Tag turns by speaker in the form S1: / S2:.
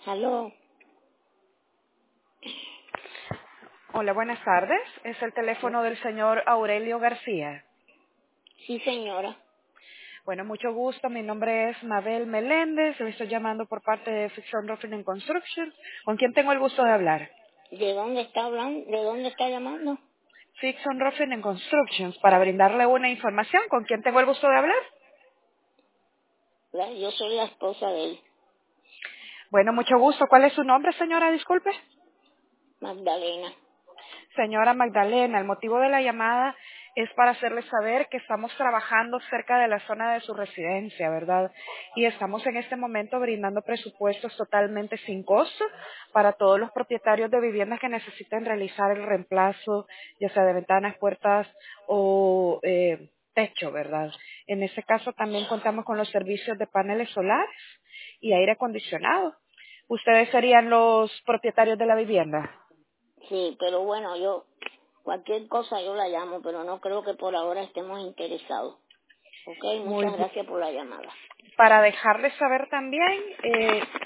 S1: Aló,
S2: Hola, buenas tardes. Es el teléfono del señor Aurelio García.
S1: sí señora.
S2: Bueno, mucho gusto. Mi nombre es Mabel Meléndez. Le estoy llamando por parte de Fixon Roofing and Construction. ¿Con quién tengo el gusto de hablar?
S1: ¿De dónde está hablando? ¿De dónde está llamando?
S2: Fixon Roofing and Constructions, para brindarle una información. ¿Con quién tengo el gusto de hablar?
S1: Yo soy la esposa de él,
S2: Bueno, mucho gusto. ¿Cuál es su nombre, señora? Disculpe.
S1: Magdalena.
S2: Señora Magdalena, el motivo de la llamada es para hacerle saber que estamos trabajando cerca de la zona de su residencia, ¿verdad? Y estamos en este momento brindando presupuestos totalmente sin costo para todos los propietarios de viviendas que necesiten realizar el reemplazo, ya sea de ventanas, puertas o techo, ¿verdad? En este caso también contamos con los servicios de paneles solares y aire acondicionado. ¿Ustedes serían los propietarios de la vivienda?
S1: Sí, pero bueno, cualquier cosa yo la llamo, pero no creo que por ahora estemos interesados. Ok,
S2: Muy
S1: muchas
S2: bien.
S1: gracias por la llamada.
S2: Para dejarles saber también,